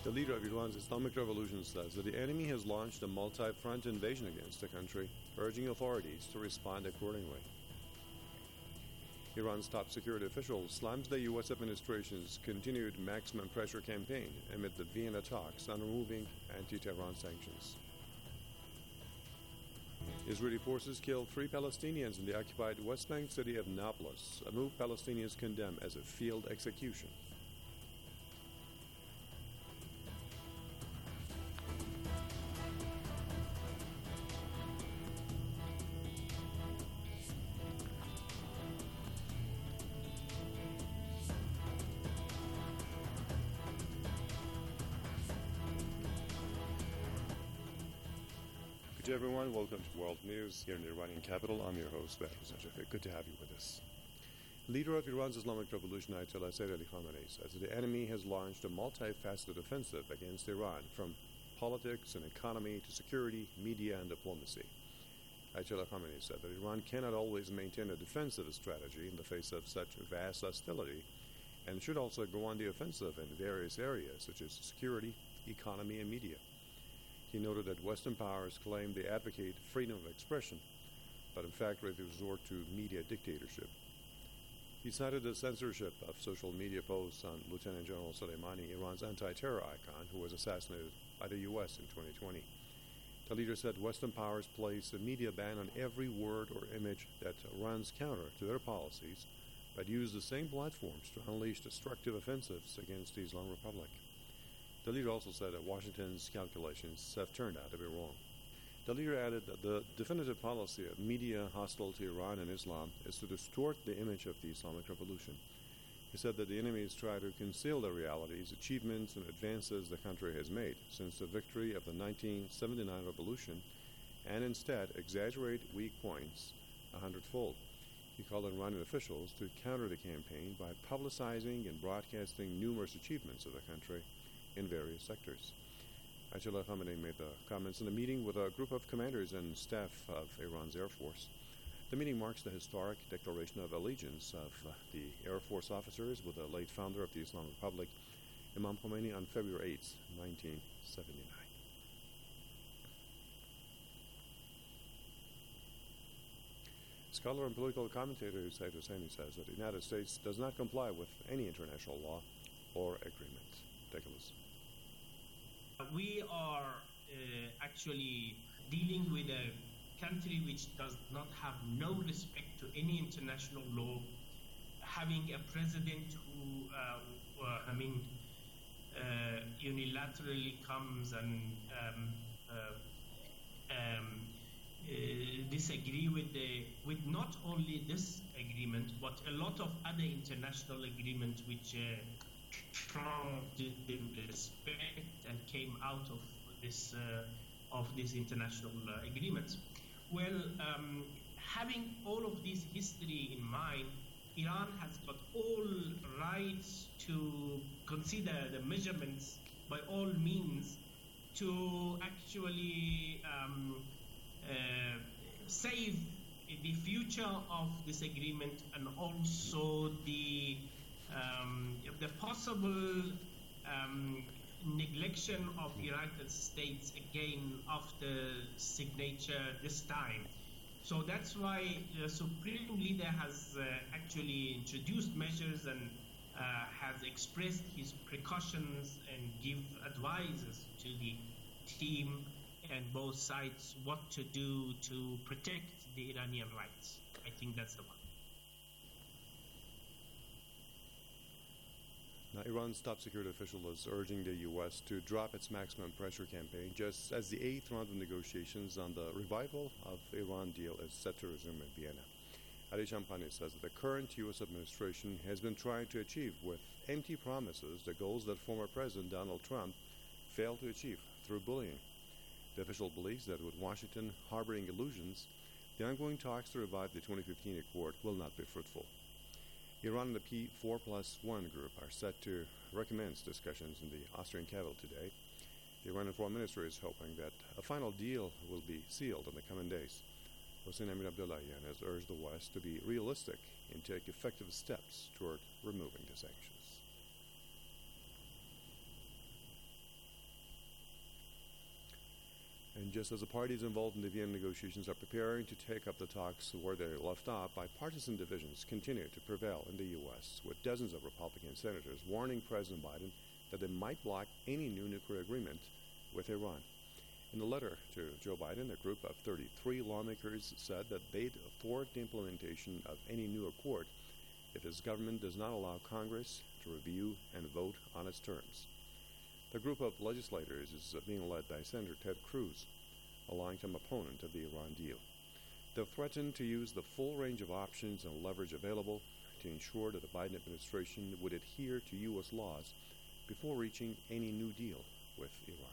The leader of Iran's Islamic Revolution says that the enemy has launched a multi-front invasion against the country, urging authorities to respond accordingly. Iran's top security official slams the U.S. administration's continued maximum pressure campaign amid the Vienna talks on removing anti-Tehran sanctions. Israeli forces killed 3 Palestinians in the occupied West Bank city of Nablus, a move Palestinians condemn as a field execution. Good day, everyone. Welcome to World News here in the Iranian capital. I'm your host, Behrouz Najafi. Good to have you with us. Leader of Iran's Islamic Revolution, Ayatollah Sayyid Ali Khamenei, says that the enemy has launched a multifaceted offensive against Iran, from politics and economy to security, media, and diplomacy. Ayatollah Khamenei said that Iran cannot always maintain a defensive strategy in the face of such vast hostility, and should also go on the offensive in various areas such as security, economy, and media. He noted that Western powers claim they advocate freedom of expression, but in fact they resort to media dictatorship. He cited the censorship of social media posts on Lieutenant General Soleimani, Iran's anti-terror icon, who was assassinated by the U.S. in 2020. The leader said Western powers place a media ban on every word or image that runs counter to their policies, but use the same platforms to unleash destructive offensives against the Islamic Republic. The leader also said that Washington's calculations have turned out to be wrong. The leader added that the definitive policy of media hostile to Iran and Islam is to distort the image of the Islamic Revolution. He said that the enemies try to conceal the realities, achievements, and advances the country has made since the victory of the 1979 revolution, and instead exaggerate weak points 100-fold. He called on Iranian officials to counter the campaign by publicizing and broadcasting numerous achievements of the country in various sectors. Ayatollah Khamenei made the comments in a meeting with a group of commanders and staff of Iran's Air Force. The meeting marks the historic declaration of allegiance of the Air Force officers with the late founder of the Islamic Republic, Imam Khomeini, on February 8, 1979. Scholar and political commentator Said Hosseini says that the United States does not comply with any international law or agreement. Take a listen. We are actually dealing with a country which does not have no respect to any international law, having a president who, unilaterally comes and disagree with not only this agreement, but a lot of other international agreements which Trump didn't respect and came out of this international agreements. Well, having all of this history in mind, Iran has got all rights to consider the measurements by all means to actually save the future of this agreement, and also the possible neglection of the United States again after signature this time. So that's why the Supreme Leader has actually introduced measures and has expressed his precautions and give advices to the team and both sides what to do to protect the Iranian rights. I think that's the one. Now, Iran's top security official is urging the U.S. to drop its maximum pressure campaign just as the 8th round of negotiations on the revival of Iran deal is set to resume in Vienna. Ali Shamkhani says that the current U.S. administration has been trying to achieve with empty promises the goals that former President Donald Trump failed to achieve through bullying. The official believes that with Washington harboring illusions, the ongoing talks to revive the 2015 Accord will not be fruitful. Iran and the P4+1 group are set to recommence discussions in the Austrian capital today. The Iranian Foreign Minister is hoping that a final deal will be sealed in the coming days. Hossein Amir Abdullahian has urged the West to be realistic and take effective steps toward removing the sanctions. just as the parties involved in the Vienna negotiations are preparing to take up the talks where they left off, bipartisan divisions continue to prevail in the U.S., with dozens of Republican senators warning President Biden that they might block any new nuclear agreement with Iran. In a letter to Joe Biden, a group of 33 lawmakers said that they'd thwart the implementation of any new accord if his government does not allow Congress to review and vote on its terms. The group of legislators is being led by Senator Ted Cruz, a longtime opponent of the Iran deal. They've threatened to use the full range of options and leverage available to ensure that the Biden administration would adhere to U.S. laws before reaching any new deal with Iran.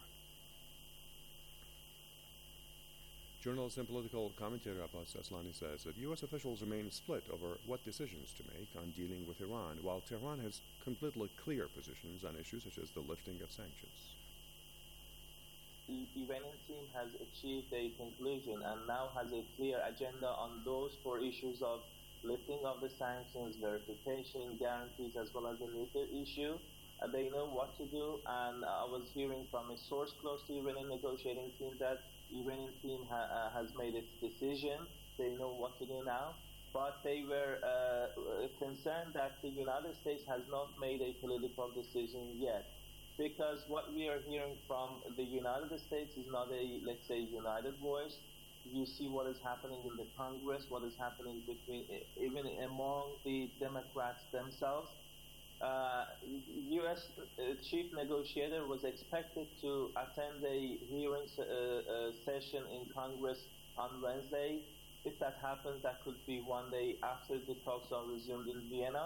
Journalist and political commentator Abbas Aslani says that U.S. officials remain split over what decisions to make on dealing with Iran, while Tehran has completely clear positions on issues such as the lifting of sanctions. The Iranian team has achieved a conclusion and now has a clear agenda on those four issues of lifting of the sanctions, verification, guarantees, as well as the nuclear issue. They know what to do, and I was hearing from a source close to the Iranian negotiating team that the Iranian team has made its decision. They know what to do now, but they were concerned that the United States has not made a political decision yet, because what we are hearing from the United States is not a, let's say, united voice. You see what is happening in the Congress, what is happening between, even among the Democrats themselves. U.S. chief negotiator was expected to attend a hearing session in Congress on Wednesday. If that happens, that could be one day after the talks are resumed in Vienna.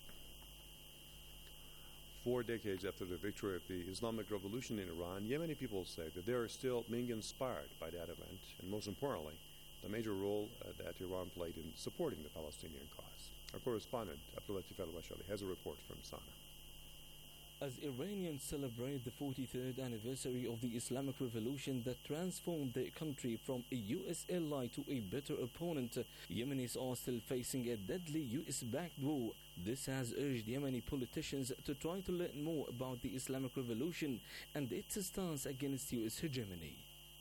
4 decades after the victory of the Islamic Revolution in Iran, Yemeni people say that they are still being inspired by that event, and most importantly, the major role that Iran played in supporting the Palestinian cause. Our correspondent, Abdulatif al-Bashali, has a report from Sana. As Iranians celebrate the 43rd anniversary of the Islamic Revolution that transformed their country from a U.S. ally to a bitter opponent, Yemenis are still facing a deadly U.S.-backed war. This has urged Yemeni politicians to try to learn more about the Islamic Revolution and its stance against U.S. hegemony.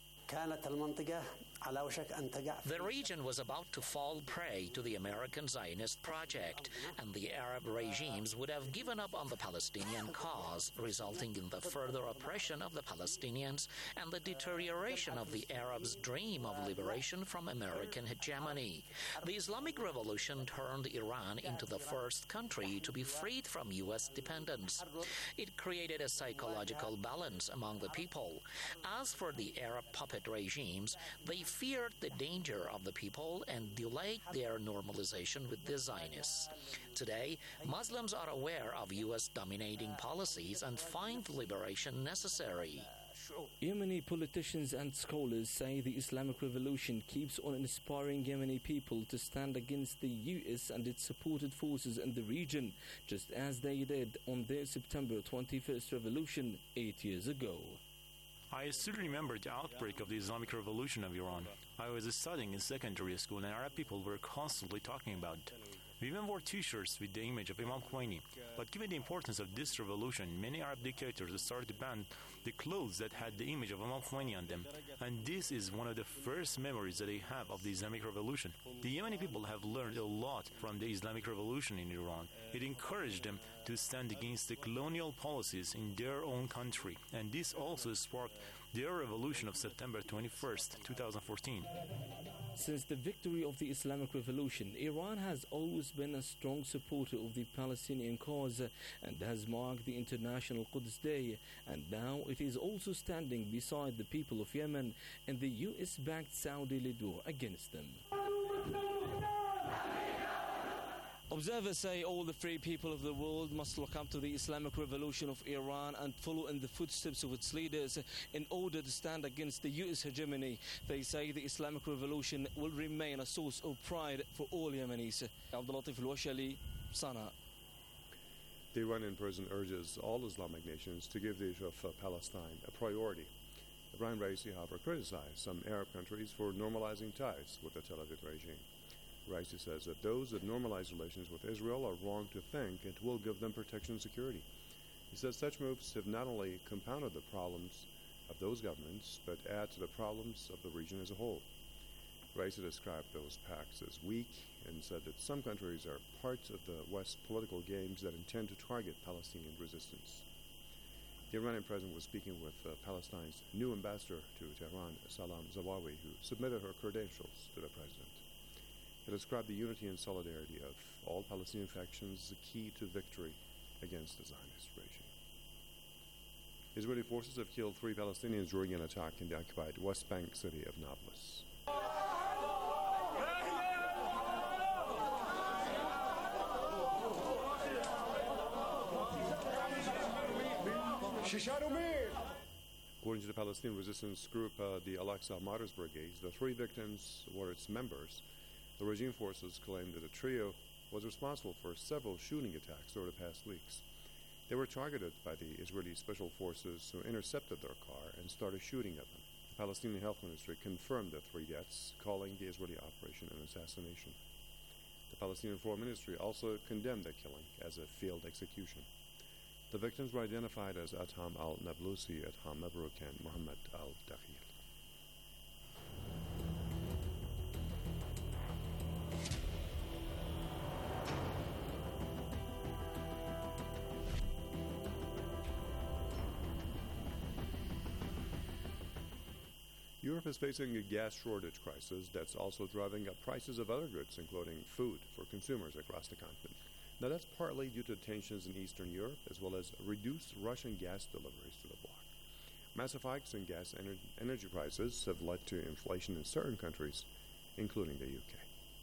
The region was about to fall prey to the American Zionist project, and the Arab regimes would have given up on the Palestinian cause, resulting in the further oppression of the Palestinians and the deterioration of the Arabs' dream of liberation from American hegemony. The Islamic Revolution turned Iran into the first country to be freed from U.S. dependence. It created a psychological balance among the people. As for the Arab puppet regimes, they feared the danger of the people and delayed their normalization with the Zionists. Today, Muslims are aware of U.S. dominating policies and find liberation necessary. Yemeni politicians and scholars say the Islamic Revolution keeps on inspiring Yemeni people to stand against the U.S. and its supported forces in the region, just as they did on their September 21st revolution 8 years ago. I still remember the outbreak of the Islamic Revolution of Iran. I was studying in secondary school and Arab people were constantly talking about it. We even wore t-shirts with the image of Imam Khomeini. But given the importance of this revolution, many Arab dictators started to ban the clothes that had the image of Imam Khomeini on them. And this is one of the first memories that they have of the Islamic Revolution. The Yemeni people have learned a lot from the Islamic Revolution in Iran. It encouraged them to stand against the colonial policies in their own country. And this also sparked their revolution of September 21st, 2014. Since the victory of the Islamic Revolution, Iran has always been a strong supporter of the Palestinian cause and has marked the International Quds Day. And now it is also standing beside the people of Yemen in the US-backed Saudi-led war against them. Observers say all the free people of the world must look up to the Islamic Revolution of Iran and follow in the footsteps of its leaders in order to stand against the U.S. hegemony. They say the Islamic Revolution will remain a source of pride for all Yemenis. Abdulatif al-Bashali, Sana. The Iranian president urges all Islamic nations to give the issue of Palestine a priority. Ibrahim Raisi, however, criticized some Arab countries for normalizing ties with the Tel Aviv regime. Raisi says that those that normalize relations with Israel are wrong to think it will give them protection and security. He says such moves have not only compounded the problems of those governments, but add to the problems of the region as a whole. Raisa described those pacts as weak and said that some countries are part of the West's political games that intend to target Palestinian resistance. The Iranian president was speaking with Palestine's new ambassador to Tehran, Salam Zawawi, who submitted her credentials to the president. He described the unity and solidarity of all Palestinian factions as the key to victory against the Zionist regime. Israeli forces have killed 3 Palestinians during an attack in the occupied West Bank city of Nablus. According to the Palestinian resistance group, the Al-Aqsa Martyrs Brigade, the 3 victims were its members. The regime forces claimed that the trio was responsible for several shooting attacks over the past weeks. They were targeted by the Israeli special forces who intercepted their car and started shooting at them. The Palestinian Health Ministry confirmed the 3 deaths, calling the Israeli operation an assassination. The Palestinian Foreign Ministry also condemned the killing as a failed execution. The victims were identified as Adham al-Nablusi, Adham Mabruk, and Muhammad al-Dakhil. Europe is facing a gas shortage crisis that's also driving up prices of other goods, including food, for consumers across the continent. Now, that's partly due to tensions in Eastern Europe, as well as reduced Russian gas deliveries to the bloc. Massive hikes in gas energy prices have led to inflation in certain countries, including the UK.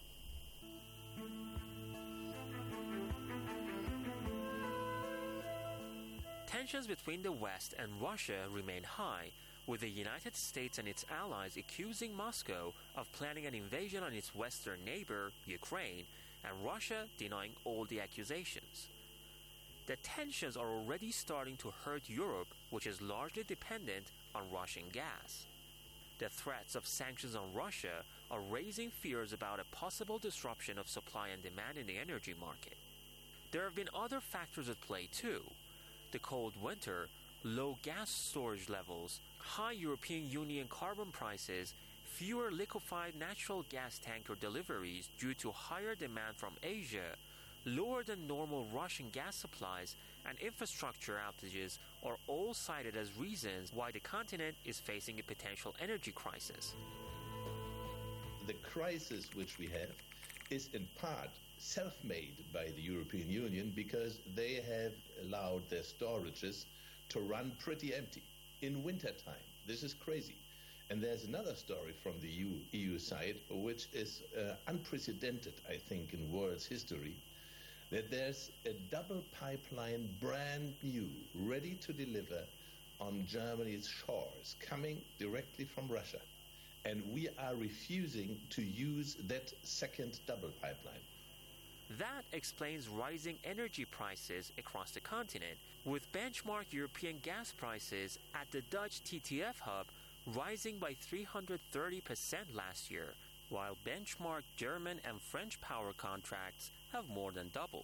Tensions between the West and Russia remain high, with the United States and its allies accusing Moscow of planning an invasion on its western neighbor, Ukraine, and Russia denying all the accusations. The tensions are already starting to hurt Europe, which is largely dependent on Russian gas. The threats of sanctions on Russia are raising fears about a possible disruption of supply and demand in the energy market. There have been other factors at play too. The cold winter, low gas storage levels, high European Union carbon prices, fewer liquefied natural gas tanker deliveries due to higher demand from Asia, lower than normal Russian gas supplies, and infrastructure outages are all cited as reasons why the continent is facing a potential energy crisis. The crisis which we have is in part self-made by the European Union because they have allowed their storages to run pretty empty in wintertime. This is crazy. And there's another story from the EU side, which is unprecedented, I think, in world's history, that there's a double pipeline, brand new, ready to deliver on Germany's shores, coming directly from Russia. And we are refusing to use that second double pipeline. That explains rising energy prices across the continent, with benchmark European gas prices at the Dutch TTF hub rising by 330% last year, while benchmark German and French power contracts have more than doubled.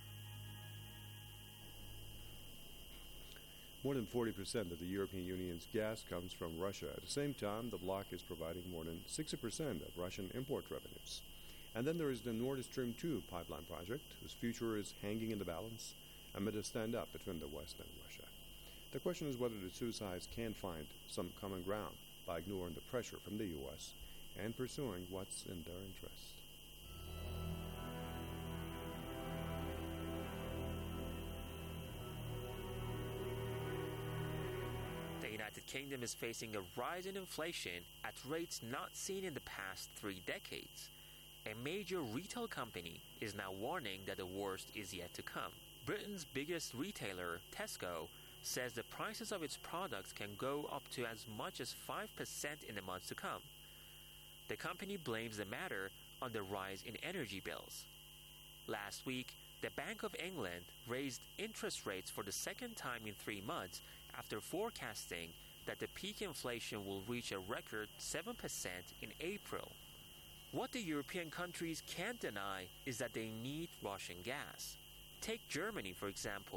More than 40% of the European Union's gas comes from Russia. At the same time, the bloc is providing more than 60% of Russian import revenues. And then there is the Nord Stream 2 pipeline project, whose future is hanging in the balance amid a standoff between the West and Russia. The question is whether the two sides can find some common ground by ignoring the pressure from the U.S. and pursuing what's in their interest. The United Kingdom is facing a rise in inflation at rates not seen in the past 3 decades. A major retail company is now warning that the worst is yet to come. Britain's biggest retailer, Tesco, says the prices of its products can go up to as much as 5% in the months to come. The company blames the matter on the rise in energy bills. Last week, the Bank of England raised interest rates for the second time in 3 months after forecasting that the peak inflation will reach a record 7% in April. What the European countries can't deny is that they need Russian gas. Take Germany, for example,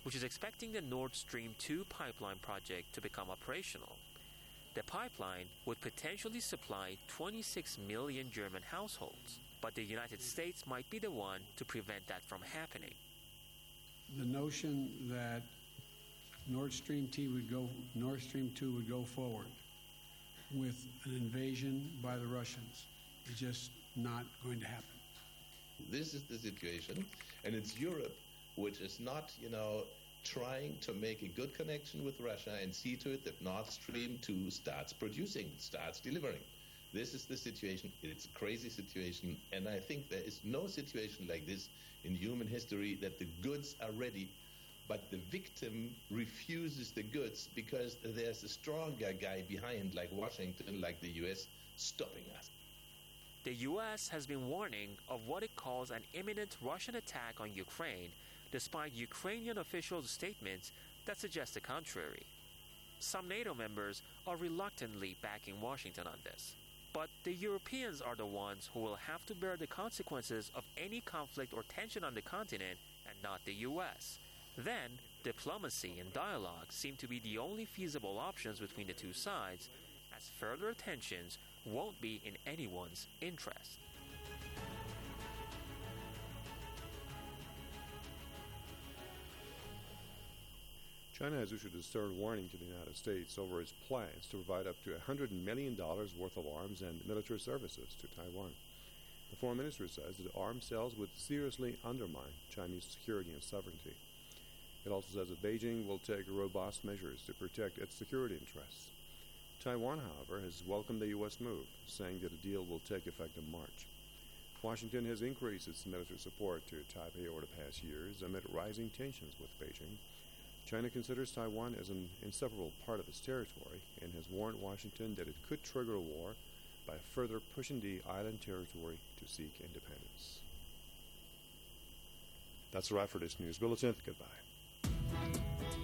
which is expecting the Nord Stream 2 pipeline project to become operational. The pipeline would potentially supply 26 million German households, but the United States might be the one to prevent that from happening. The notion that Nord Stream 2 would go forward with an invasion by the Russians is just not going to happen. This is the situation, and it's Europe which is not, trying to make a good connection with Russia and see to it that Nord Stream 2 starts producing, starts delivering. This is the situation. It's a crazy situation, and I think there is no situation like this in human history, that the goods are ready, but the victim refuses the goods because there's a stronger guy behind, like Washington, like the US, stopping us. The US has been warning of what it calls an imminent Russian attack on Ukraine, despite Ukrainian officials' statements that suggest the contrary. Some NATO members are reluctantly backing Washington on this. But the Europeans are the ones who will have to bear the consequences of any conflict or tension on the continent, and not the US. Then, diplomacy and dialogue seem to be the only feasible options between the two sides, as further tensions won't be in anyone's interest. China has issued a stern warning to the United States over its plans to provide up to $100 million worth of arms and military services to Taiwan. The foreign ministry says that arms sales would seriously undermine Chinese security and sovereignty. It also says that Beijing will take robust measures to protect its security interests. Taiwan, however, has welcomed the U.S. move, saying that a deal will take effect in March. Washington has increased its military support to Taipei over the past years amid rising tensions with Beijing. China considers Taiwan as an inseparable part of its territory and has warned Washington that it could trigger a war by further pushing the island territory to seek independence. That's a wrap for this news bulletin. Goodbye.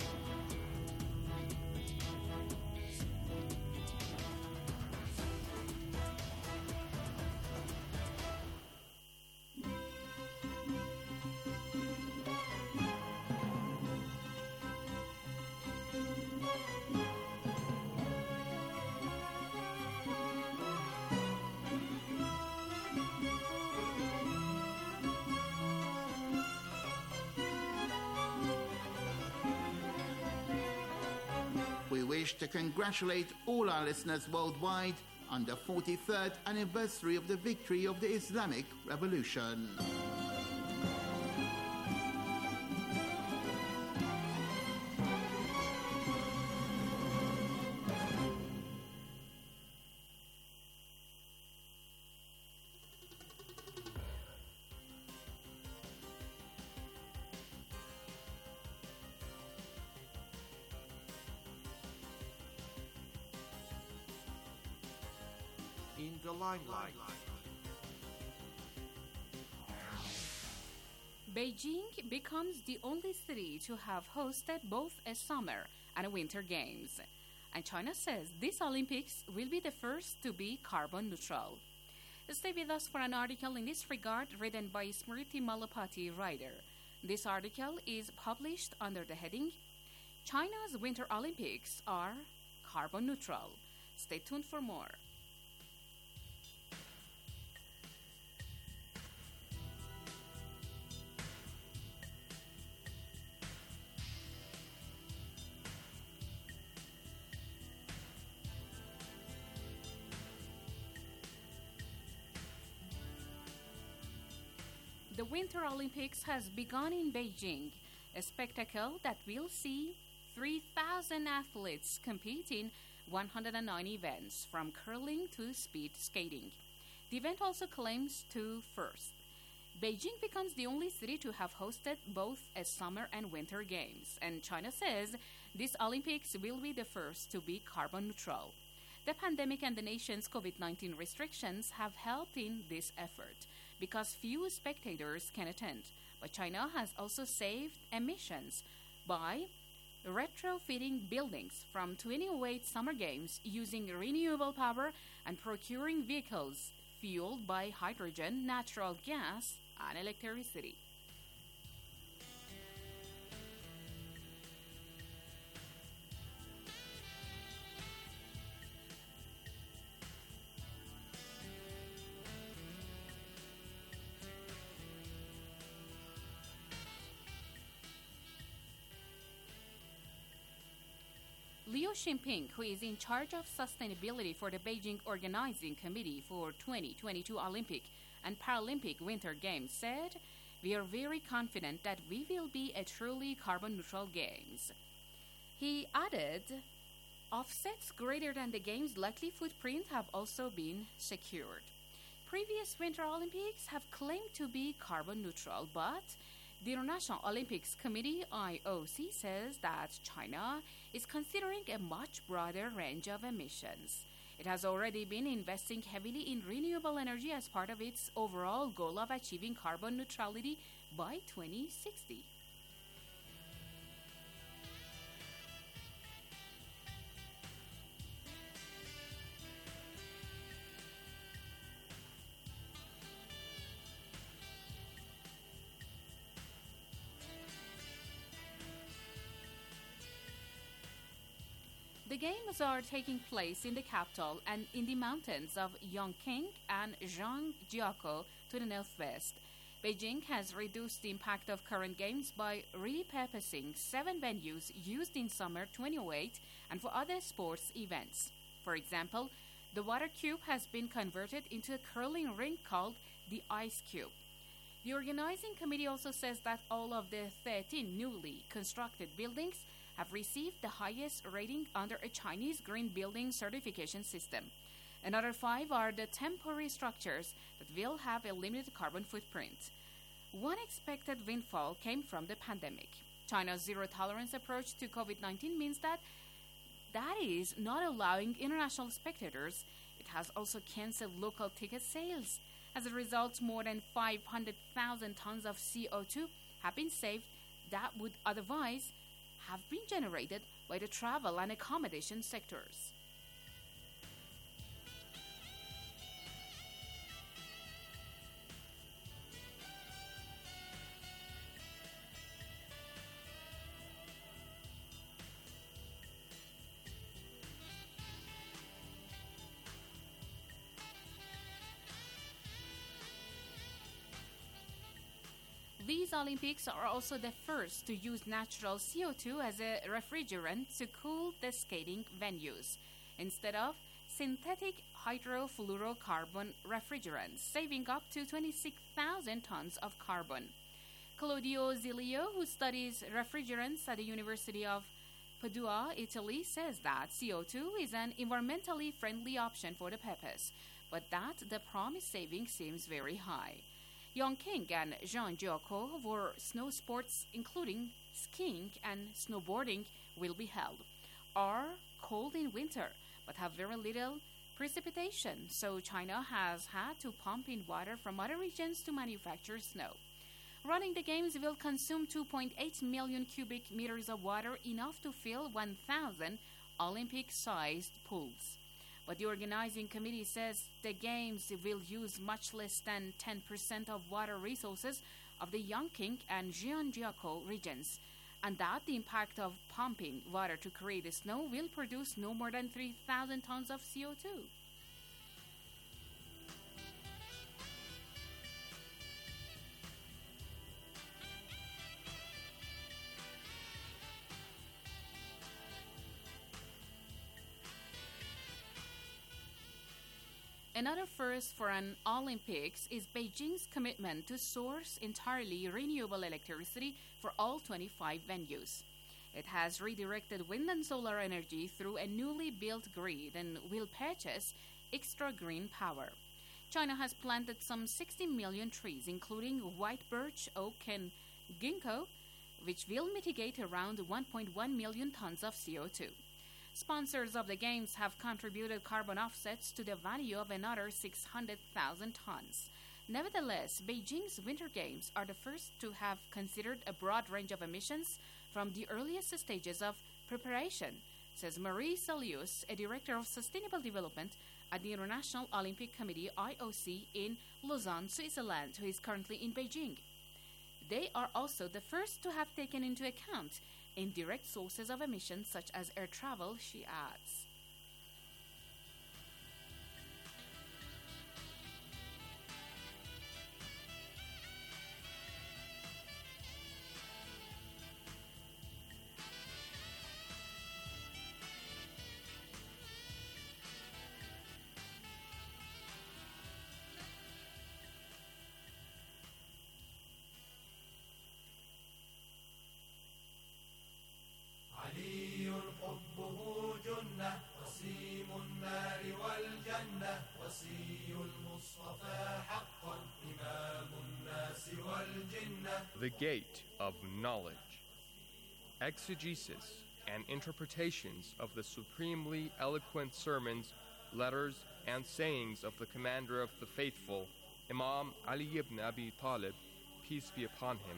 We wish to congratulate all our listeners worldwide on the 43rd anniversary of the victory of the Islamic Revolution. In the limelight. Beijing becomes the only city to have hosted both a summer and a winter games. And China says this Olympics will be the first to be carbon neutral. Stay with us for an article in this regard written by Smriti Malapati writer. This article is published under the heading, China's Winter Olympics are carbon neutral. Stay tuned for more. The Winter Olympics has begun in Beijing, a spectacle that will see 3,000 athletes compete in 109 events, from curling to speed skating. The event also claims 2 firsts. Beijing becomes the only city to have hosted both a summer and winter games, and China says this Olympics will be the first to be carbon neutral. The pandemic and the nation's COVID-19 restrictions have helped in this effort, because few spectators can attend. But China has also saved emissions by retrofitting buildings from 2008 summer games using renewable power and procuring vehicles fueled by hydrogen, natural gas, and electricity. Liu Xinping, who is in charge of sustainability for the Beijing Organizing Committee for 2022 Olympic and Paralympic Winter Games, said, "We are very confident that we will be a truly carbon-neutral Games." He added, "Offsets greater than the Games' likely footprint have also been secured." Previous Winter Olympics have claimed to be carbon-neutral, but the International Olympics Committee, IOC, says that China is considering a much broader range of emissions. It has already been investing heavily in renewable energy as part of its overall goal of achieving carbon neutrality by 2060. The games are taking place in the capital and in the mountains of Yongqing and Zhangjiakou to the northwest. Beijing has reduced the impact of current games by repurposing 7 venues used in summer 2008 and for other sports events. For example, the water cube has been converted into a curling rink called the Ice Cube. The organizing committee also says that all of the 13 newly constructed buildings have received the highest rating under a Chinese green building certification system. Another 5 are the temporary structures that will have a limited carbon footprint. One expected windfall came from the pandemic. China's zero-tolerance approach to COVID-19 means that is not allowing international spectators. It has also canceled local ticket sales. As a result, more than 500,000 tons of CO2 have been saved that would otherwise have been generated by the travel and accommodation sectors. These Olympics are also the first to use natural CO2 as a refrigerant to cool the skating venues, instead of synthetic hydrofluorocarbon refrigerants, saving up to 26,000 tons of carbon. Claudio Zilio, who studies refrigerants at the University of Padua, Italy, says that CO2 is an environmentally friendly option for the purpose, but that the promised saving seems very high. Yongqing and Zhangjiakou, where snow sports, including skiing and snowboarding, will be held, are cold in winter but have very little precipitation, so China has had to pump in water from other regions to manufacture snow. Running the games will consume 2.8 million cubic meters of water, enough to fill 1,000 Olympic-sized pools. But the organizing committee says the games will use much less than 10% of water resources of the Yongqing and Zhangjiakou regions, and that the impact of pumping water to create the snow will produce no more than 3,000 tons of CO2. Another first for an Olympics is Beijing's commitment to source entirely renewable electricity for all 25 venues. It has redirected wind and solar energy through a newly built grid and will purchase extra green power. China has planted some 60 million trees, including white birch, oak, and ginkgo, which will mitigate around 1.1 million tons of CO2. Sponsors of the Games have contributed carbon offsets to the value of another 600,000 tons. Nevertheless, Beijing's Winter Games are the first to have considered a broad range of emissions from the earliest stages of preparation, says Marie Salius, a director of sustainable development at the International Olympic Committee (IOC) in Lausanne, Switzerland, who is currently in Beijing. They are also the first to have taken into account indirect sources of emissions such as air travel, she adds. The Gate of Knowledge. Exegesis and interpretations of the supremely eloquent sermons, letters, and sayings of the Commander of the Faithful, Imam Ali ibn Abi Talib, peace be upon him.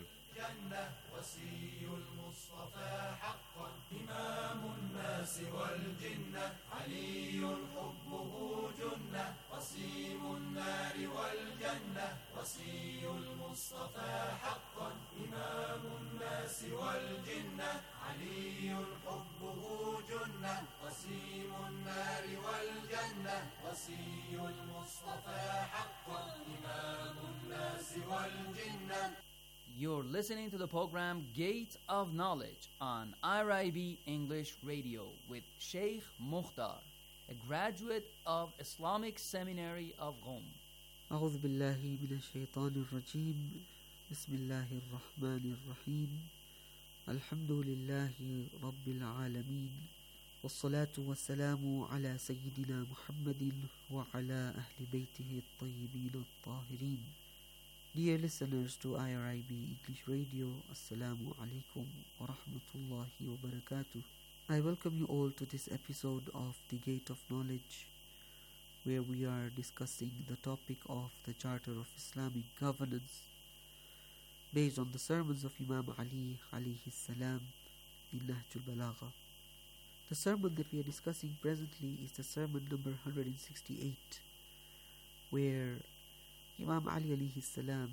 You're listening to the program Gate of Knowledge on IRIB English Radio with Sheikh Mukhtar, a graduate of Islamic Seminary of Qom. أعوذ بالله من الشيطان الرجيم بسم الله الرحمن الرحيم الحمد لله رب العالمين والصلاة والسلام على سيدنا محمد وعلى أهل بيته الطيبين الطاهرين. Dear listeners to IRIB English Radio, Assalamu alaikum wa rahmatullahi wa barakatuh. I welcome you all to this episode of The Gate of Knowledge, where we are discussing the topic of the Charter of Islamic Governance based on the sermons of Imam Ali alayhi salam in Nahjul Balagha. The sermon that we are discussing presently is the sermon number 168, where Imam Ali alayhi salam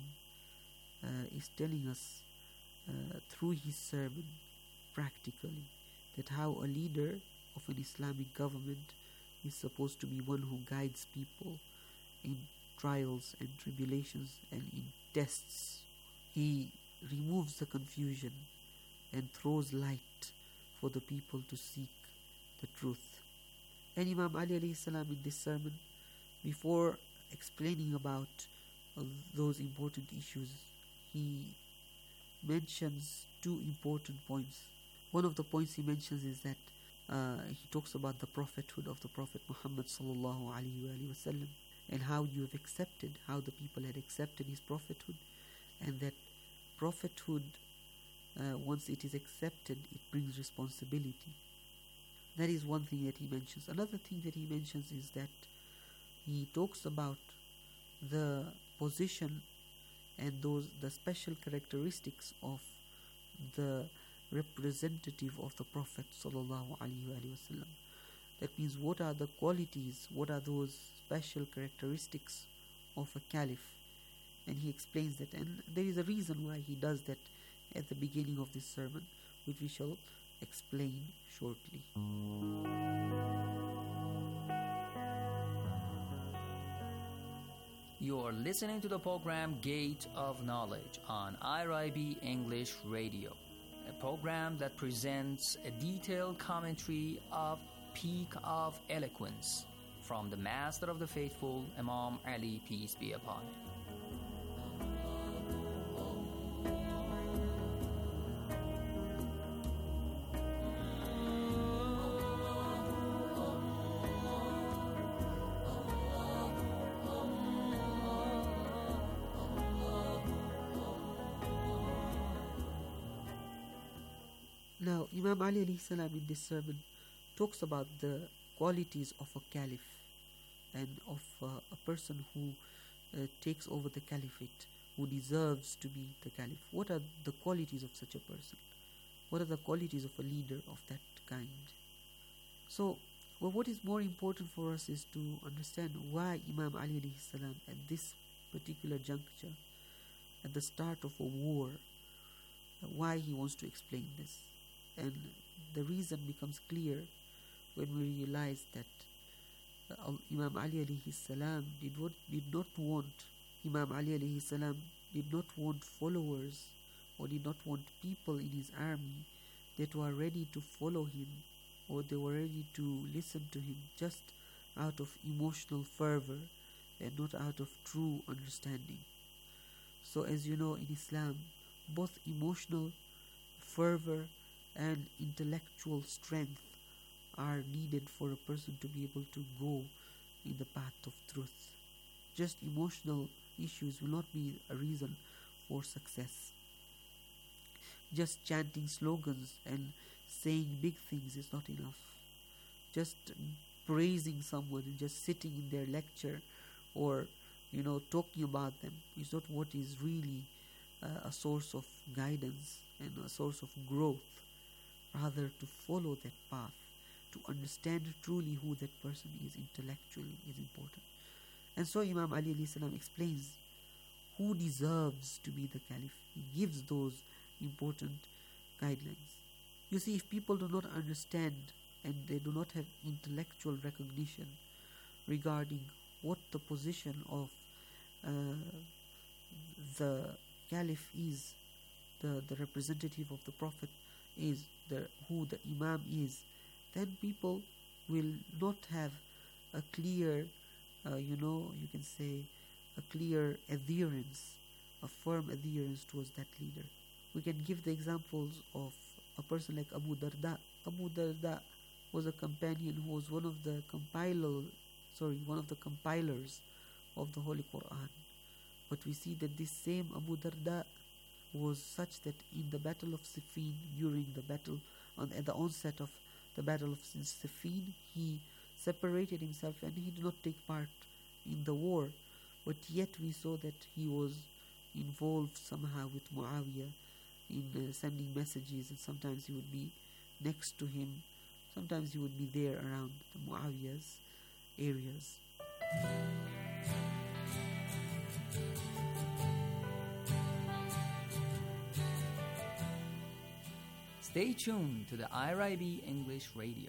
is telling us through his sermon practically that how a leader of an Islamic government is supposed to be one who guides people in trials and tribulations and in tests. He removes the confusion and throws light for the people to seek the truth. And Imam Ali alayhi salam in this sermon, before explaining about those important issues, he mentions two important points. One of the points he mentions is that he talks about the prophethood of the Prophet Muhammad sallallahu alaihi wasallam and how you have accepted, how the people had accepted his prophethood, and that prophethood, once it is accepted, it brings responsibility. That is one thing that he mentions. Another thing that he mentions is that he talks about the position and the special characteristics of the representative of the Prophet sallallahu alaihi wasallam. That means, what are the qualities, what are those special characteristics of a caliph? And he explains that, and there is a reason why he does that at the beginning of this sermon, which we shall explain shortly. You are listening to the program Gate of Knowledge on IRIB English Radio, a program that presents a detailed commentary of Peak of Eloquence from the Master of the Faithful, Imam Ali, peace be upon him. Now, Imam Ali alayhi salam in this sermon talks about the qualities of a caliph and of a person who takes over the caliphate, who deserves to be the caliph. What are the qualities of such a person? What are the qualities of a leader of that kind? So, what is more important for us is to understand why Imam Ali alayhi salam at this particular juncture, at the start of a war, why he wants to explain this. And the reason becomes clear when we realize that Imam Ali alayhi salam did not want followers or did not want people in his army that were ready to follow him or they were ready to listen to him just out of emotional fervor and not out of true understanding. So as you know, in Islam, both emotional fervor and intellectual strength are needed for a person to be able to go in the path of truth. Just emotional issues will not be a reason for success. just chanting slogans and saying big things is not enough. Just praising someone and just sitting in their lecture or talking about them is not what is really a source of guidance and a source of growth. Rather, to follow that path, to understand truly who that person is intellectually is important. And so Imam Ali alayhi salam explains who deserves to be the caliph. He gives those important guidelines. You see, if people do not understand and they do not have intellectual recognition regarding what the position of the caliph is, the representative of the Prophet is, who the Imam is, then people will not have a clear, you can say, a clear adherence, a firm adherence towards that leader. We can give the examples of a person like Abu Darda. Abu Darda was a companion who was one of the compilers of the Holy Quran. But we see that this same Abu Darda was such that in the Battle of Siffin, during the battle, at the onset of the Battle of Siffin, he separated himself and he did not take part in the war. But yet we saw that he was involved somehow with Muawiyah in sending messages, and sometimes he would be next to him, sometimes he would be there around the Muawiyah's areas. Stay tuned to the IRIB English Radio.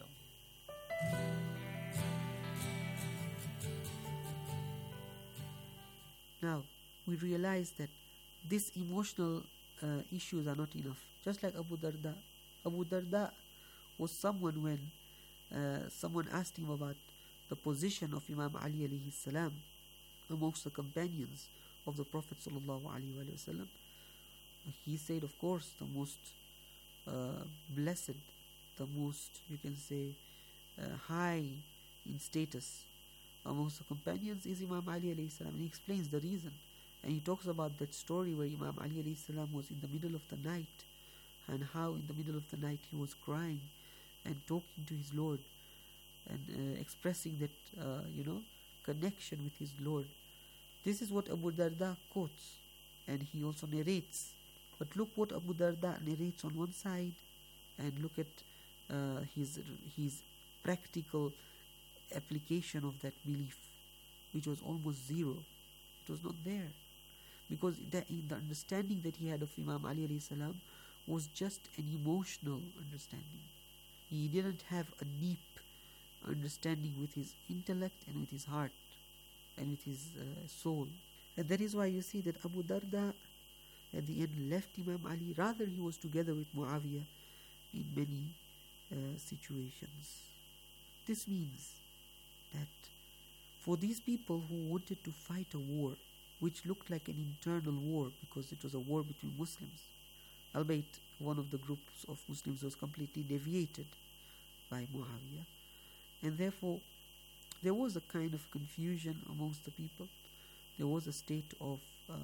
Now, we realize that these emotional issues are not enough. Just like Abu Darda. Abu Darda was someone when someone asked him about the position of Imam Ali alayhi salam amongst the companions of the Prophet sallallahu alaihi wasallam. He said, of course, the most blessed, the most, you can say, high in status amongst the companions is Imam Ali alayhi salam. And he explains the reason. And he talks about that story where Imam Ali alayhi salam was in the middle of the night, and how in the middle of the night he was crying and talking to his Lord and expressing that, connection with his Lord. This is what Abu Darda quotes, and he also narrates. But look what Abu Darda narrates on one side, and look at his practical application of that belief, which was almost zero. It was not there, because the understanding that he had of Imam Ali alayhi salam was just an emotional understanding. He didn't have a deep understanding with his intellect and with his heart and with his soul. And that is why you see that Abu Darda at the end left Imam Ali. Rather, he was together with Muawiyah in many situations. This means that for these people who wanted to fight a war which looked like an internal war, because it was a war between Muslims, albeit one of the groups of Muslims was completely deviated by Muawiyah, and therefore there was a kind of confusion amongst the people. There was a state of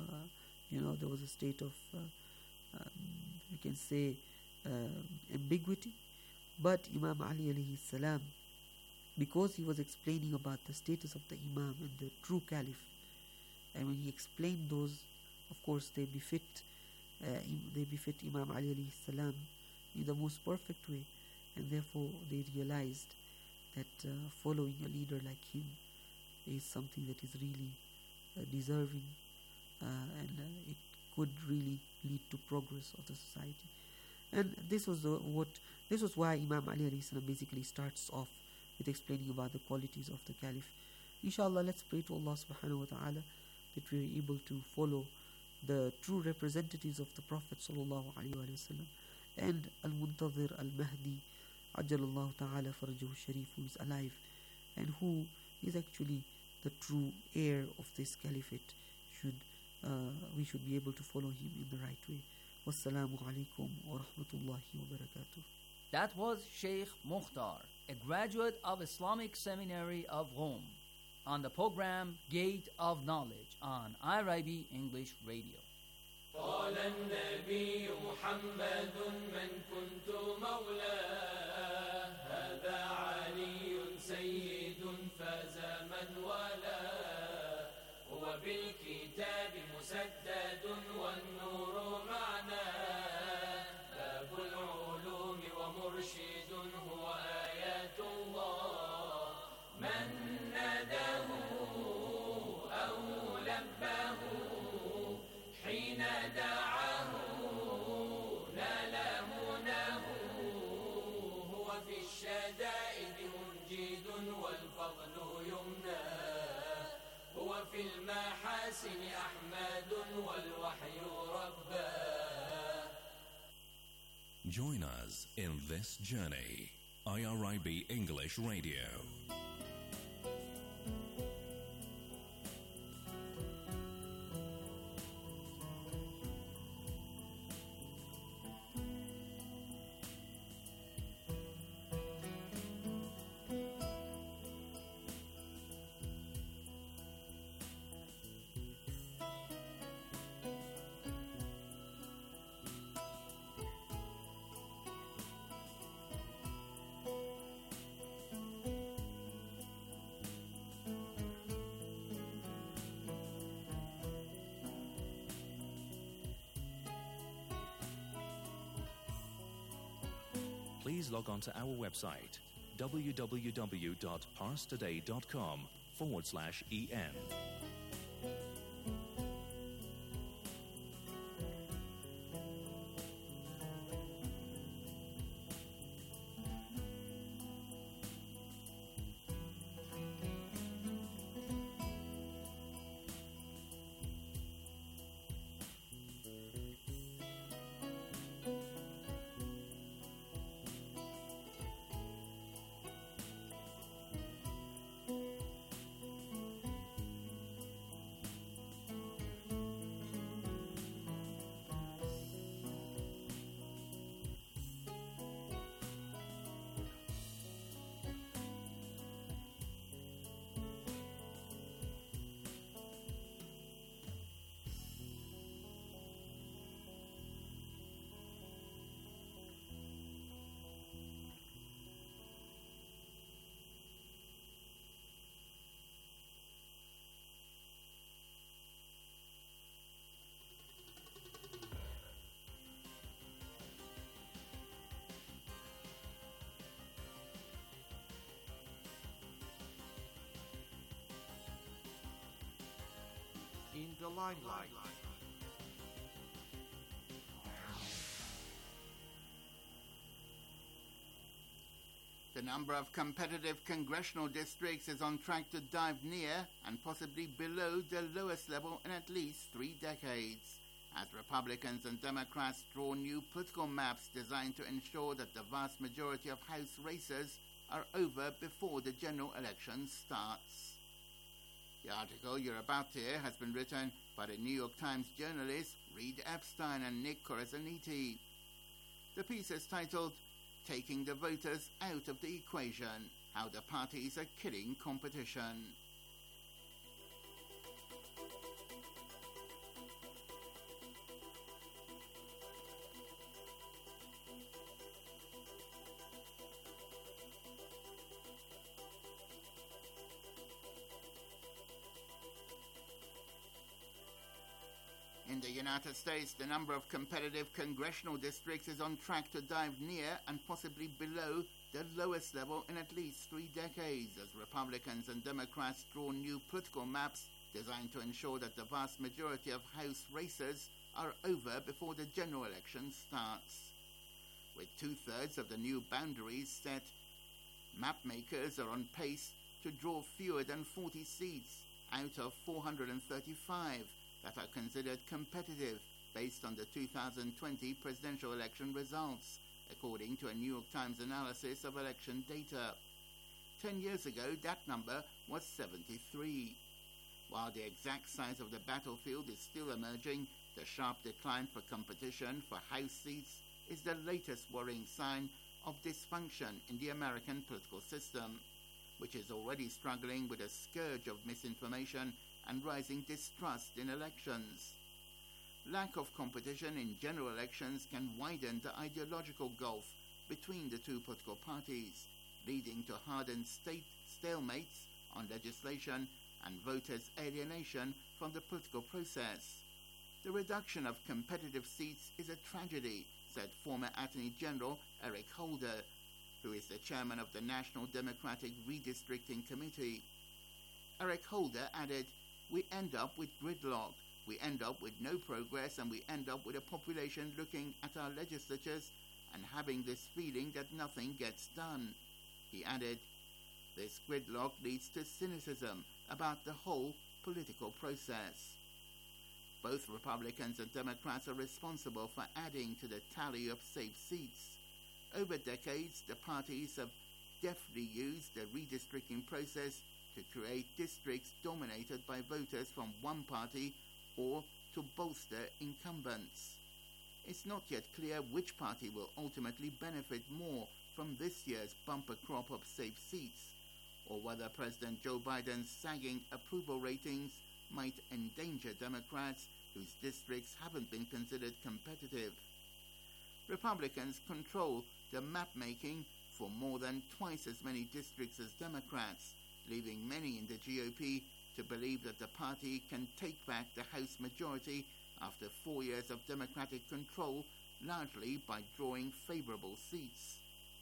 you can say ambiguity. But Imam Ali alayhi salam, because he was explaining about the status of the Imam and the true Caliph, and when he explained those, of course they befit Imam Ali alayhi salam in the most perfect way, and therefore they realized that following a leader like him is something that is really deserving, and it could really lead to progress of the society. And this was why Imam Ali alayhi salam basically starts off with explaining about the qualities of the Caliph. Inshallah, let's pray to Allah subhanahu wa ta'ala that we are able to follow the true representatives of the Prophet sallallahu alaihi wasallam and Al-Muntazir Al-Mahdi Ajjalallahu ta'ala farajahu sharif, who is alive and who is actually the true heir of this caliphate. We should be able to follow him in the right way. Wassalamu alaikum wa rahmatullahi wa barakatuh. That was Sheikh Mukhtar, a graduate of Islamic Seminary of Rome, on the program Gate of Knowledge on IRIB English Radio. قال النبي محمد من كنت مولاه هذا علي سيد فاز من والاه هو بالكتاب مسدد والنور معناه باب العلوم ومرشد هو آيات الله من ناداه أو لباه حين دعاه نال مناه هو في الشدائد منجد والفضل يمناه هو في المحاسن أحمد والوحي رباه. Join us in this journey. IRIB English Radio. Please log on to our website www.parstoday.com/en. In the limelight. The number of competitive congressional districts is on track to dive near and possibly below the lowest level in at least 3 decades, as Republicans and Democrats draw new political maps designed to ensure that the vast majority of House races are over before the general election starts. The article you're about to hear has been written by the New York Times journalists Reed Epstein and Nick Corasaniti. The piece is titled, Taking the Voters Out of the Equation, How the Parties Are Killing Competition. In the United States, the number of competitive congressional districts is on track to dive near and possibly below the lowest level in at least 3 decades, as Republicans and Democrats draw new political maps designed to ensure that the vast majority of House races are over before the general election starts. With 2/3 of the new boundaries set, mapmakers are on pace to draw fewer than 40 seats out of 435 that are considered competitive based on the 2020 presidential election results, according to a New York Times analysis of election data. 10 years ago, that number was 73. While the exact size of the battlefield is still emerging, the sharp decline for competition for House seats is the latest worrying sign of dysfunction in the American political system, which is already struggling with a scourge of misinformation and rising distrust in elections. lack of competition in general elections can widen the ideological gulf between the two political parties, leading to hardened state stalemates on legislation and voters' alienation from the political process. The reduction of competitive seats is a tragedy, said former Attorney General Eric Holder, who is the chairman of the National Democratic Redistricting Committee. Eric Holder added, "We end up with gridlock, we end up with no progress, and we end up with a population looking at our legislatures and having this feeling that nothing gets done." He added, "This gridlock leads to cynicism about the whole political process." Both Republicans and Democrats are responsible for adding to the tally of safe seats. Over decades, the parties have deftly used the redistricting process to create districts dominated by voters from one party or to bolster incumbents. It's not yet clear which party will ultimately benefit more from this year's bumper crop of safe seats, or whether President Joe Biden's sagging approval ratings might endanger Democrats whose districts haven't been considered competitive. Republicans control the map-making for more than twice as many districts as Democrats, leaving many in the GOP to believe that the party can take back the House majority after 4 years of Democratic control, largely by drawing favorable seats.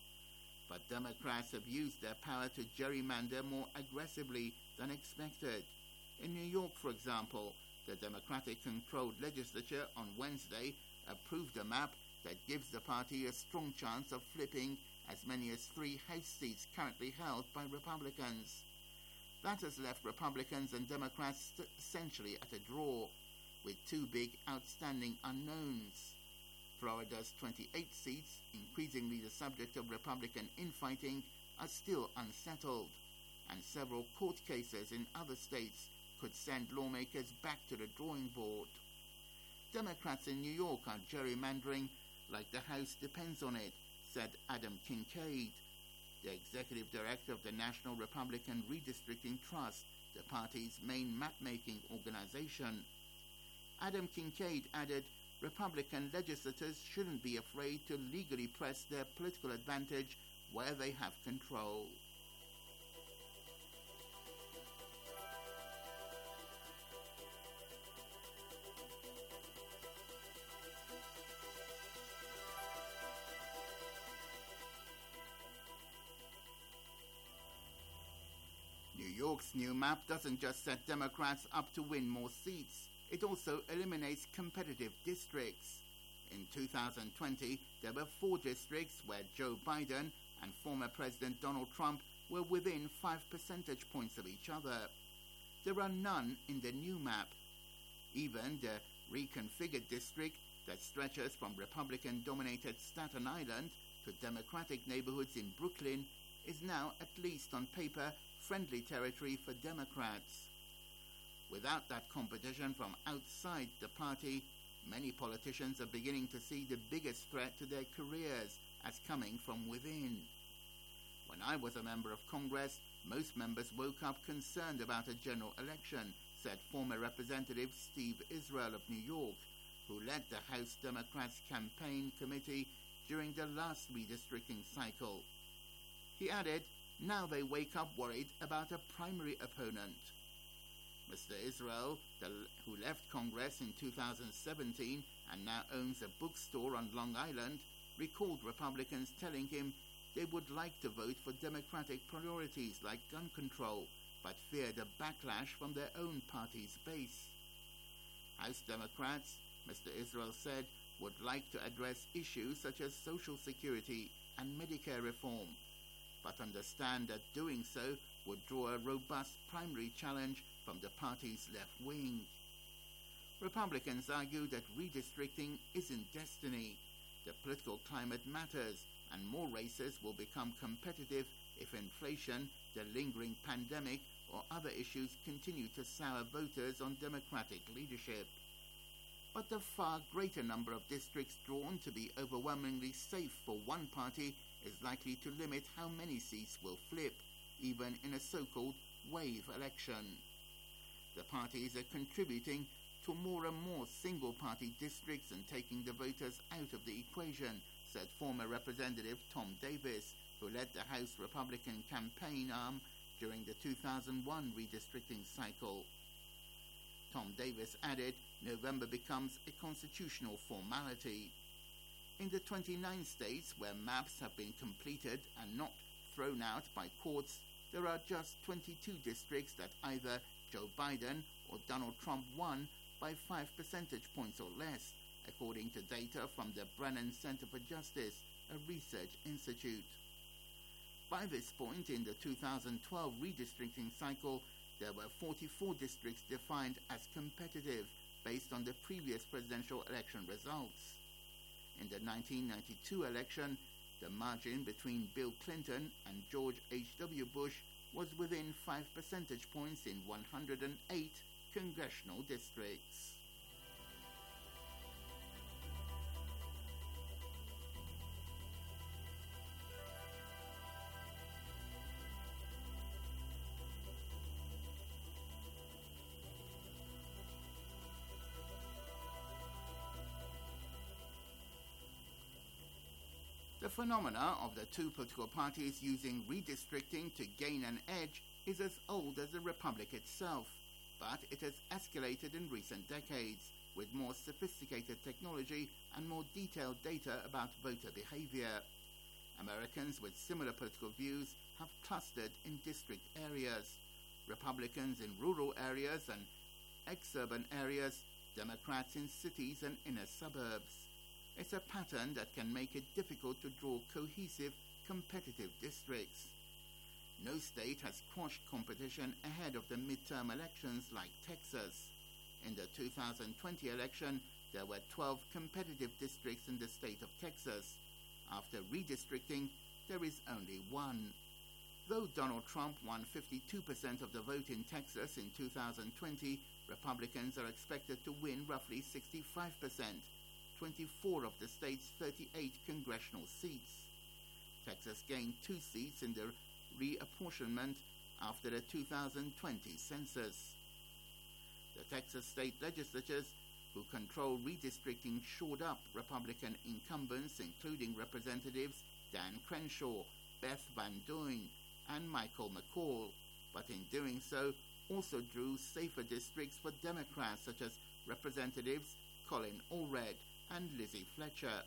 But Democrats have used their power to gerrymander more aggressively than expected. In New York, for example, the Democratic-controlled legislature on Wednesday approved a map that gives the party a strong chance of flipping as many as 3 House seats currently held by Republicans. That has left Republicans and Democrats essentially at a draw, with 2 big outstanding unknowns. Florida's 28 seats, increasingly the subject of Republican infighting, are still unsettled, and several court cases in other states could send lawmakers back to the drawing board. Democrats in New York are gerrymandering like the House depends on it, said Adam Kincaid, the executive director of the National Republican Redistricting Trust, the party's main map-making organization. Adam Kincaid added, Republican legislators shouldn't be afraid to legally press their political advantage where they have control. New York's new map doesn't just set Democrats up to win more seats, it also eliminates competitive districts. In 2020, there were 4 districts where Joe Biden and former President Donald Trump were within 5 percentage points of each other. There are none in the new map. Even the reconfigured district that stretches from Republican-dominated Staten Island to Democratic neighborhoods in Brooklyn is now, at least on paper, friendly territory for Democrats. Without that competition from outside the party, many politicians are beginning to see the biggest threat to their careers as coming from within. When I was a member of Congress, most members woke up concerned about a general election, said former Representative Steve Israel of New York, who led the House Democrats campaign committee during the last redistricting cycle. He added, now they wake up worried about a primary opponent. Mr. Israel, who left Congress in 2017 and now owns a bookstore on Long Island, recalled Republicans telling him they would like to vote for Democratic priorities like gun control, but feared a backlash from their own party's base. House Democrats, Mr. Israel said, would like to address issues such as Social Security and Medicare reform, but understand that doing so would draw a robust primary challenge from the party's left wing. Republicans argue that redistricting isn't destiny. The political climate matters, and more races will become competitive if inflation, the lingering pandemic, or other issues continue to sour voters on Democratic leadership. But the far greater number of districts drawn to be overwhelmingly safe for one party is likely to limit how many seats will flip, even in a so-called wave election. The parties are contributing to more and more single-party districts and taking the voters out of the equation, said former Representative Tom Davis, who led the House Republican campaign arm during the 2001 redistricting cycle. Tom Davis added, November becomes a constitutional formality. In the 29 states where maps have been completed and not thrown out by courts, there are just 22 districts that either Joe Biden or Donald Trump won by 5 percentage points or less, according to data from the Brennan Center for Justice, a research institute. By this point in the 2012 redistricting cycle, there were 44 districts defined as competitive based on the previous presidential election results. In the 1992 election, the margin between Bill Clinton and George H.W. Bush was within 5 percentage points in 108 congressional districts. The phenomena of the two political parties using redistricting to gain an edge is as old as the Republic itself, but it has escalated in recent decades, with more sophisticated technology and more detailed data about voter behavior. Americans with similar political views have clustered in district areas, Republicans in rural areas and exurban areas, Democrats in cities and inner suburbs. It's a pattern that can make it difficult to draw cohesive, competitive districts. No state has quashed competition ahead of the midterm elections like Texas. In the 2020 election, there were 12 competitive districts in the state of Texas. After redistricting, there is only one. Though Donald Trump won 52% of the vote in Texas in 2020, Republicans are expected to win roughly 65%. 24 of the state's 38 congressional seats. Texas gained 2 seats in the reapportionment after the 2020 census. The Texas state legislatures, who control redistricting, shored up Republican incumbents, including Representatives Dan Crenshaw, Beth Van Duyne, and Michael McCall, but in doing so also drew safer districts for Democrats such as Representatives Colin Allred and Lizzie Fletcher.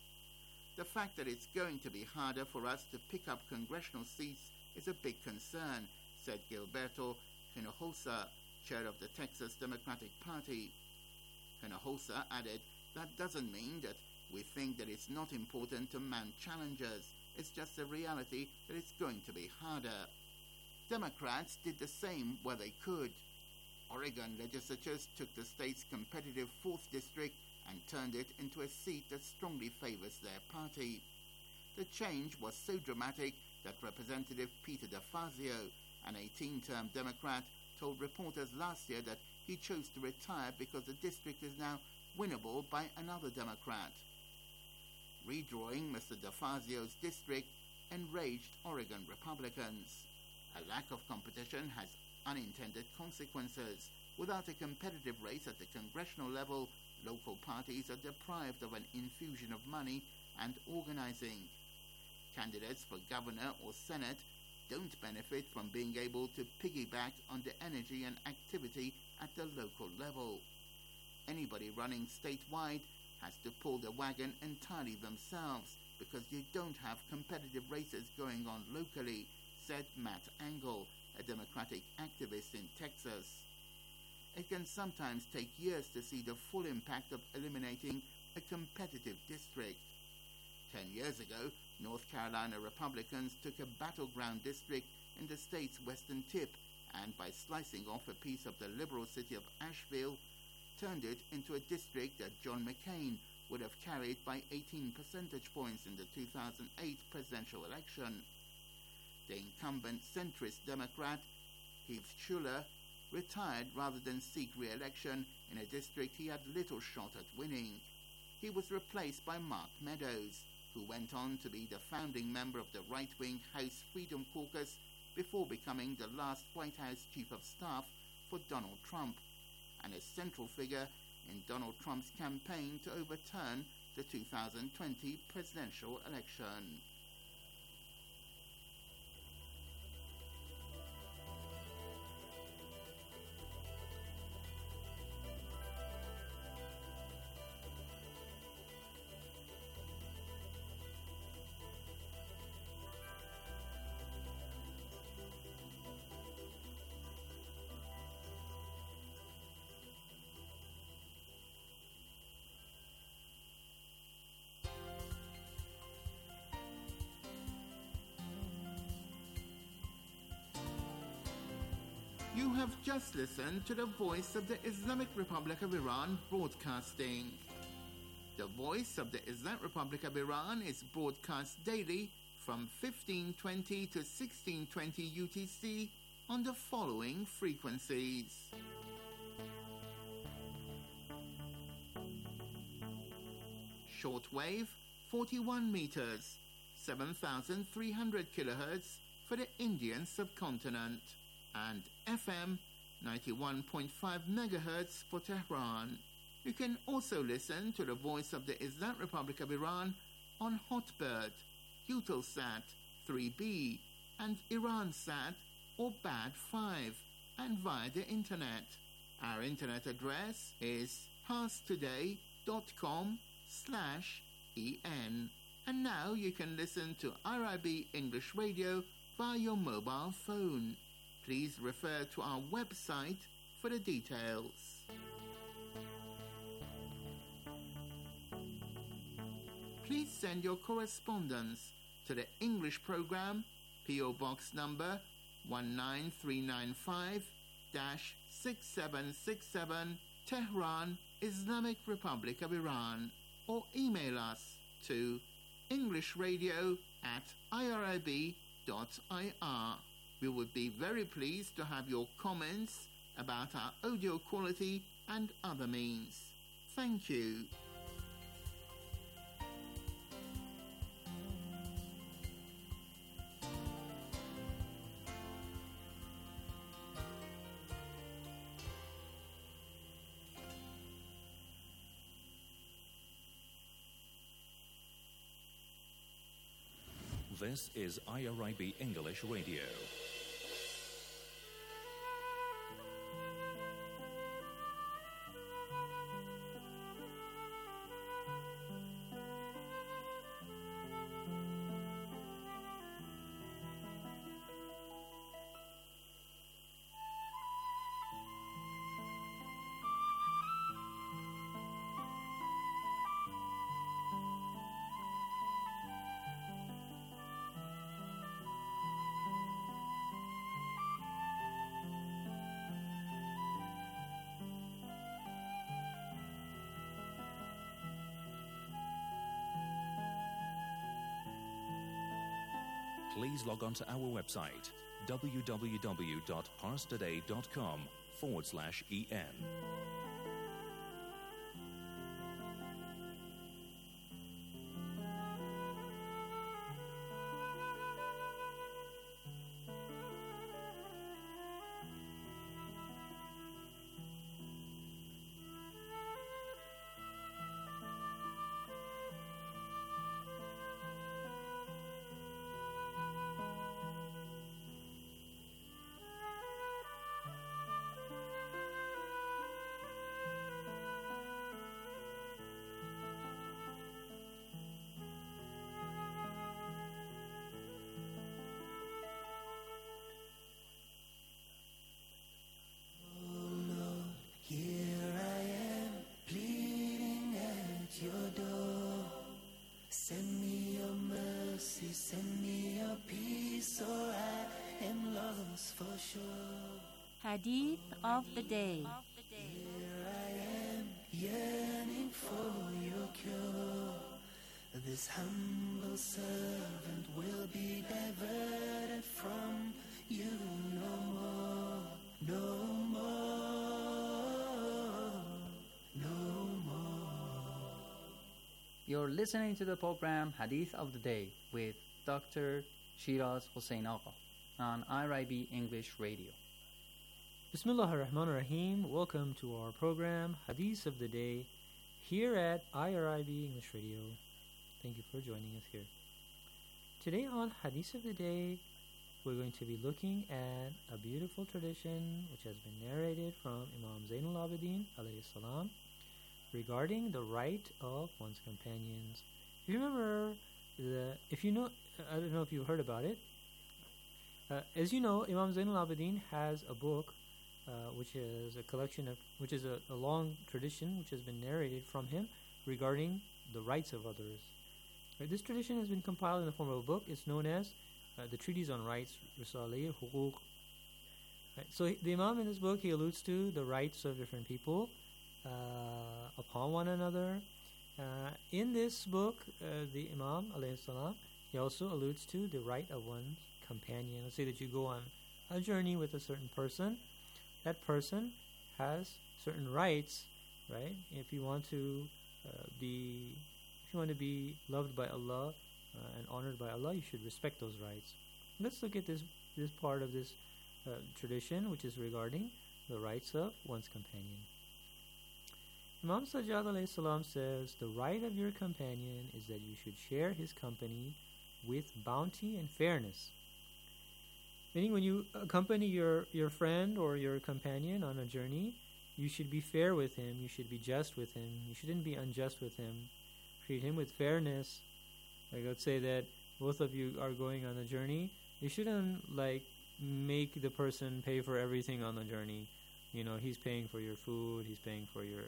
The fact that it's going to be harder for us to pick up congressional seats is a big concern, said Gilberto Hinojosa, chair of the Texas Democratic Party. Hinojosa added, that doesn't mean that we think that it's not important to mount challengers. It's just a reality that it's going to be harder. Democrats did the same where they could. Oregon legislatures took the state's competitive 4th district and turned it into a seat that strongly favors their party. The change was so dramatic that Representative Peter DeFazio, an 18-term Democrat, told reporters last year that he chose to retire because the district is now winnable by another Democrat. Redrawing Mr. DeFazio's district enraged Oregon Republicans. A lack of competition has unintended consequences. Without a competitive race at the congressional level, local parties are deprived of an infusion of money and organizing. Candidates for governor or senate don't benefit from being able to piggyback on the energy and activity at the local level. Anybody running statewide has to pull the wagon entirely themselves because you don't have competitive races going on locally, said Matt Angle, a Democratic activist in Texas. It can sometimes take years to see the full impact of eliminating a competitive district. 10 years ago, North Carolina Republicans took a battleground district in the state's western tip and, by slicing off a piece of the liberal city of Asheville, turned it into a district that John McCain would have carried by 18 percentage points in the 2008 presidential election. The incumbent centrist Democrat, Heath Schuler, retired rather than seek re-election in a district he had little shot at winning. He was replaced by Mark Meadows, who went on to be the founding member of the right-wing House Freedom Caucus before becoming the last White House Chief of Staff for Donald Trump, and a central figure in Donald Trump's campaign to overturn the 2020 presidential election. You have just listened to the Voice of the Islamic Republic of Iran broadcasting. The Voice of the Islamic Republic of Iran is broadcast daily from 1520 to 1620 UTC on the following frequencies. Shortwave 41 meters, 7,300 kilohertz for the Indian subcontinent, and FM 91.5 megahertz for Tehran. You can also listen to the Voice of the Islamic Republic of Iran on Hotbird, Eutelsat 3B, and Iransat or Bad 5, and via the internet. Our internet address is parstoday.com/en. And now you can listen to IRIB English Radio via your mobile phone. Please refer to our website for the details. Please send your correspondence to the English program, PO Box number 19395-6767, Tehran, Islamic Republic of Iran, or email us to englishradio@irib.ir. We would be very pleased to have your comments about our audio quality and other means. Thank you. This is IRIB English Radio. Please log on to our website, www.parstoday.com/en. Send me your mercy, send me your peace, or I am lost for sure. Hadith of the day. Here I am, yearning for your cure. This humble servant will be diverted from you no more, no more, no more. You're listening to the program Hadith of the Day with Dr. Shiraz Hossein Agha on IRIB English Radio. Bismillah ar-Rahman ar-Rahim. Welcome to our program, Hadith of the Day, here at IRIB English Radio. Thank you for joining us here. Today on Hadith of the Day, we're going to be looking at a beautiful tradition which has been narrated from Imam Zainul Abidin alayhi salam regarding the right of one's companions. If you remember, I don't know if you've heard about it. As you know, Imam Zainul Abidin has a book which is a collection of, which is a long tradition which has been narrated from him regarding the rights of others. Right, this tradition has been compiled in the form of a book. It's known as the Treatise on Rights, Risaleh Huquq. Right, so the Imam in this book, he alludes to the rights of different people upon one another. In this book, the Imam alayhi salam, he also alludes to the right of one's companion. Let's say that you go on a journey with a certain person. That person has certain rights, right? If you want to be loved by Allah and honored by Allah, you should respect those rights. Let's look at this part of this tradition, which is regarding the rights of one's companion. Imam Sajjad alayhi salam says, the right of your companion is that you should share his company with bounty and fairness. Meaning, when you accompany your friend or your companion on a journey, you should be fair with him, you should be just with him, you shouldn't be unjust with him. Treat him with fairness. Like, let's say that both of you are going on a journey, you shouldn't make the person pay for everything on the journey. You know, he's paying for your food, he's paying for your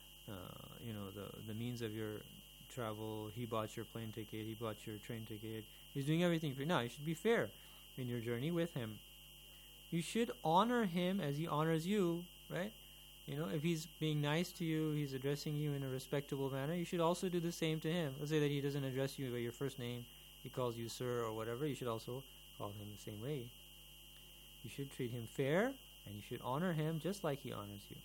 the means of your travel, he bought your plane ticket, he bought your train ticket, he's doing everything for you. No, you should be fair in your journey with him. You should honor him as he honors you, right? You know, if he's being nice to you, he's addressing you in a respectable manner, you should also do the same to him. Let's say that he doesn't address you by your first name, he calls you sir or whatever, you should also call him the same way. You should treat him fair, and you should honor him just like he honors you.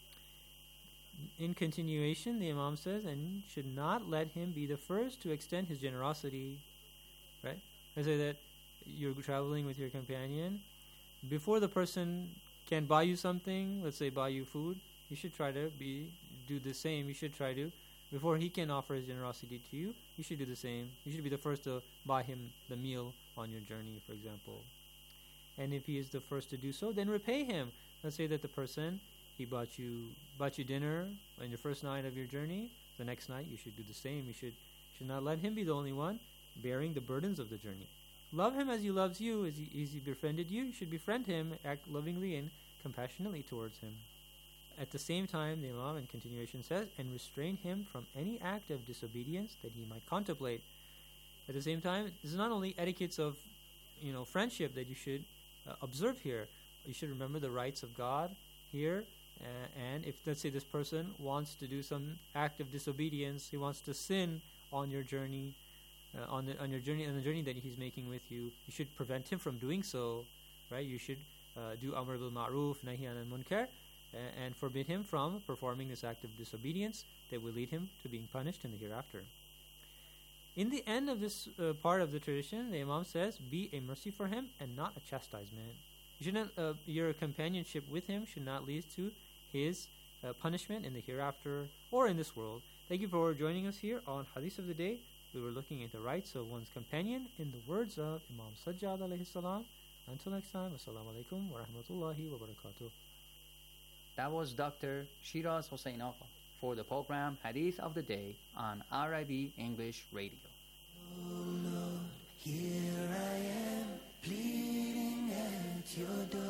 In continuation, the Imam says, and should not let him be the first to extend his generosity, right? Let's say that you're traveling with your companion. Before the person can buy you something, let's say buy you food, you should try to do the same. You should try to, before he can offer his generosity to you, you should do the same. You should be the first to buy him the meal on your journey, for example. And if he is the first to do so, then repay him. Let's say that the person, he bought you dinner on your first night of your journey. The next night you should do the same. You should not let him be the only one bearing the burdens of the journey. Love him as he loves you, as he befriended you. You should befriend him, act lovingly and compassionately towards him. At the same time, the Imam in continuation says, and restrain him from any act of disobedience that he might contemplate. At the same time, this is not only etiquettes of friendship that you should observe here. You should remember the rights of God here. And if, let's say, this person wants to do some act of disobedience, he wants to sin on your journey, on the journey that he's making with you, you should prevent him from doing so, right? You should do Amr bil Ma'ruf, Nahi anil Munkar, and forbid him from performing this act of disobedience that will lead him to being punished in the hereafter. In the end of this part of the tradition, the Imam says, be a mercy for him and not a chastisement. Your companionship with him should not lead to his punishment in the hereafter or in this world. Thank you for joining us here on Hadith of the Day. We were looking at the rights of one's companion in the words of Imam Sajjad alayhi salam. Until next time, assalamu alaikum wa rahmatullahi wa barakatuh. That was Dr. Shiraz Hossein Agha for the program Hadith of the Day on IRIB English Radio. Oh Lord, here I am, pleading at your door.